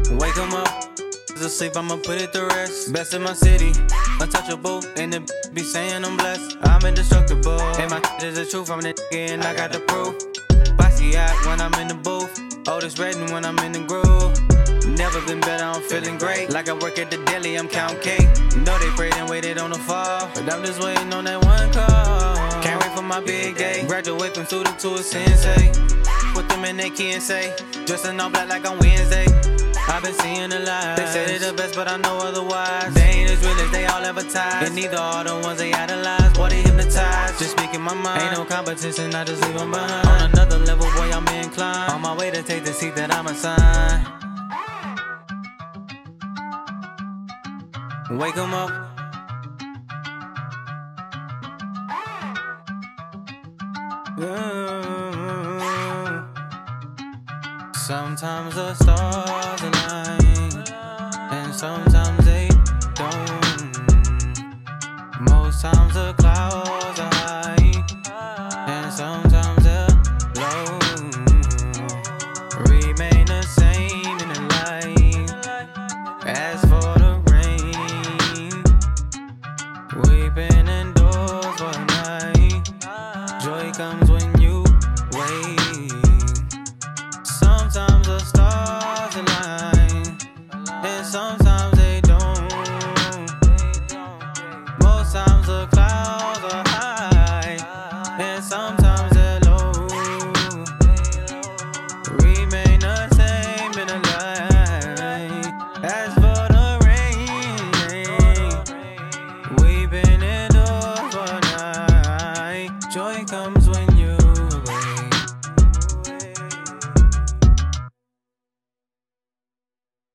Wake 'em up. Asleep, I'ma put it to rest. Best in my city, untouchable. And the be saying I'm blessed. I'm indestructible. And my is the truth. I'm the and I got the proof. Bossy out when I'm in the booth. Otis Redding when I'm in the groove. Never been better, I'm feeling great. Like I work at the deli, I'm counting cake. Know they prayed and waited on the fall, but I'm just waiting on that one call. Can't wait for my big day. Graduate from student to a sensei. Put them in their key and say, dressing all black like on Wednesday. I've been seeing a lot. They say they the best, but I know otherwise. They ain't as real as they all advertise. And neither are the ones they idolize. Boy, they hypnotize. Just speaking my mind. Ain't no competition, I just leave them behind. On another level, boy, I'm inclined. On my way to take the seat that I'm assigned. Wake 'em up. Sometimes the stars align, and sometimes they don't. Most times the clouds are high, and sometimes they're low. Remain the same in the light. As for the rain, weeping indoors for a night. Joy comes when you wait. Sometimes the stars align, and sometimes they don't. Most times the clouds are high, and sometimes they're low. Remain the same in the light. As for the rain, we've been indoors for a night. Joy comes when